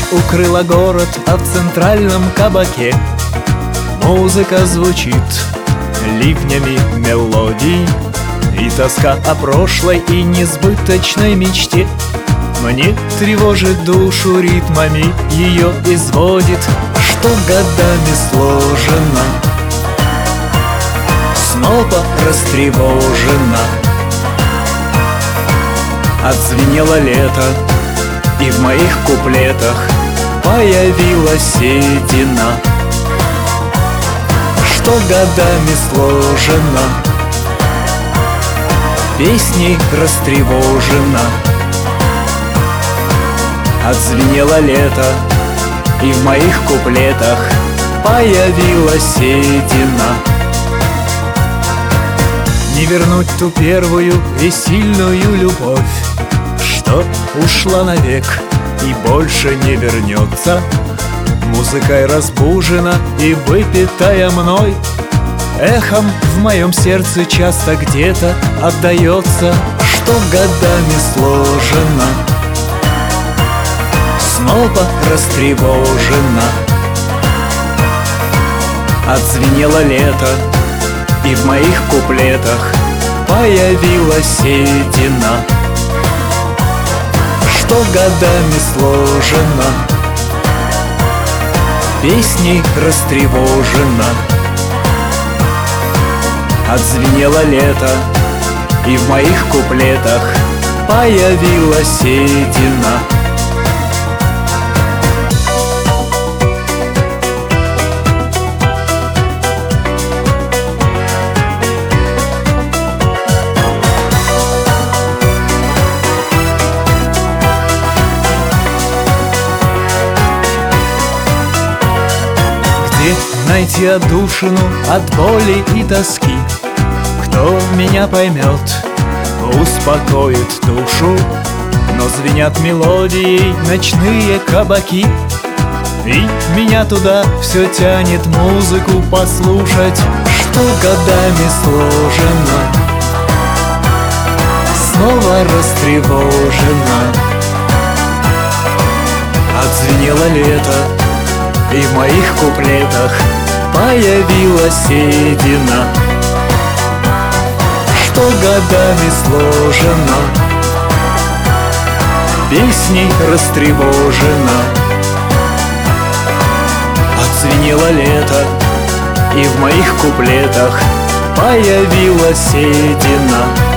укрыла город, а в центральном кабаке музыка звучит ливнями мелодий, и тоска о прошлой и несбыточной мечте мне тревожит душу ритмами, ее изводит, что годами сложено. Снова растревожена. Отзвенело лето, и в моих куплетах появилась седина, что годами сложена, песней растревожена. Отзвенело лето, и в моих куплетах появилась седина. Не вернуть ту первую и сильную любовь, что ушла навек и больше не вернется. Музыкой разбужена и выпитая мной, эхом в моем сердце часто где-то отдается, что годами сложено. Снова растревожена. Отзвенело лето, и в моих куплетах появилась седина, что годами сложена, песней растревожена. Отзвенело лето, и в моих куплетах появилась седина. Найти отдушину от боли и тоски, кто меня поймет, успокоит душу. Но звенят мелодией ночные кабаки, и меня туда все тянет музыку послушать, что годами сложено. Снова растревожена. Отзвенело лето, и в моих куплетах появилась седина, что годами сложена, песней растревожена. Отзвенело лето, и в моих куплетах появилась седина,